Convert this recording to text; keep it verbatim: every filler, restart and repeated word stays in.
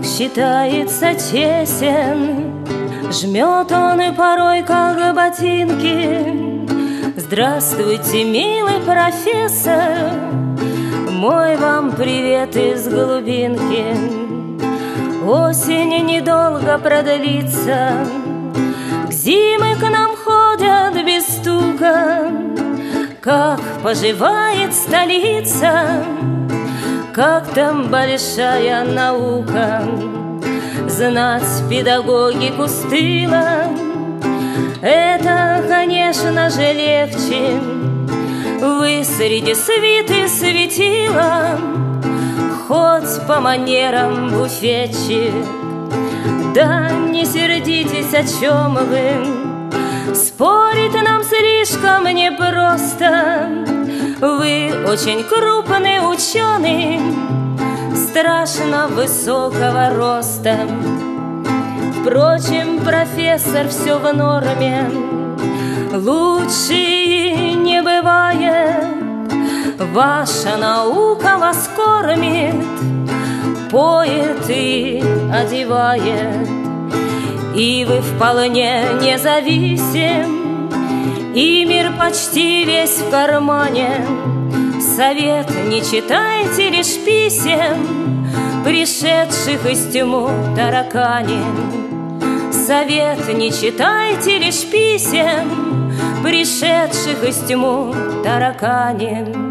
считается тесен, жмет он и порой как ботинки. Здравствуйте, милый профессор, мой вам привет из глубинки. Осень недолго продлится, к зимы к нам ходят без стука. Как поживает столица, как там большая наука. Знать педагогику с тыла — это, конечно же, легче. Вы среди свиты светила, хоть по манерам буфетчик. Да не сердитесь, о чем вы, спорить нам слишком непросто. Вы очень крупный ученый, страшно высокого роста. Впрочем, профессор, все в норме, лучше и не бывает. Ваша наука вас кормит, поет и одевает. И вы вполне независим, и мир почти весь в кармане. Совет: не читайте лишь писем, пришедших из тьму таракани. Совет: не читайте лишь писем, пришедших из тьму таракани.